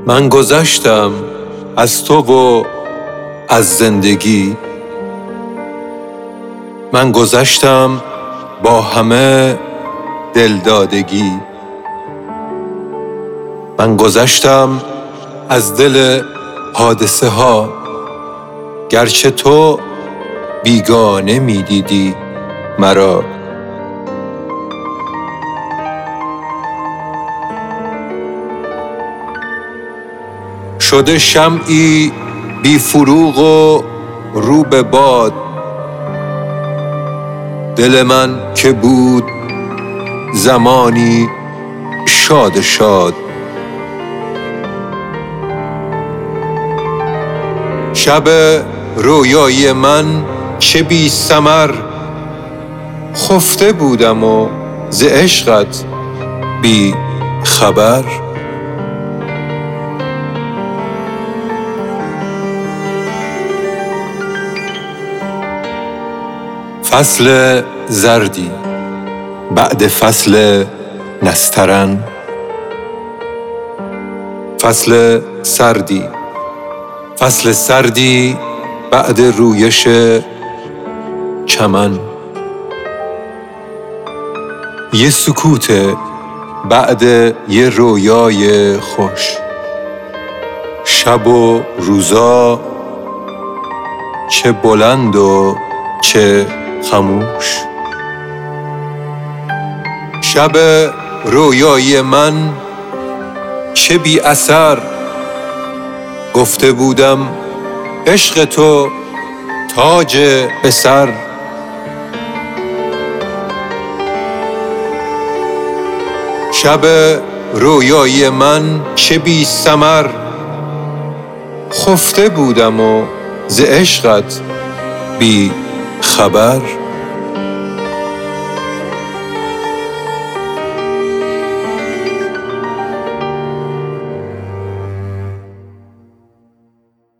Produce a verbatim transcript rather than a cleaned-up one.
من گذشتم از تو و از زندگی، من گذشتم با همه دلدادگی، من گذشتم از دل حادثه ها، گرچه تو بیگانه می دیدی مرا. شده شمعی بی فروغ و رو به باد، دل من که بود زمانی شاد شاد. شب رویای من چه بی ثمر، خفته بودم و ز عشقت بی خبر. فصل زردی بعد فصل نسترن، فصل سردی فصل سردی بعد رویش چمن، یه سکوت بعد یه رویای خوش. شب و روزا چه بلند و چه خموش. شب رویای من چه بی اثر، گفته بودم عشق تو تاج به سر. شب رویای من چه بی ثمر، خفته بودم و ز عشقت بی خبر.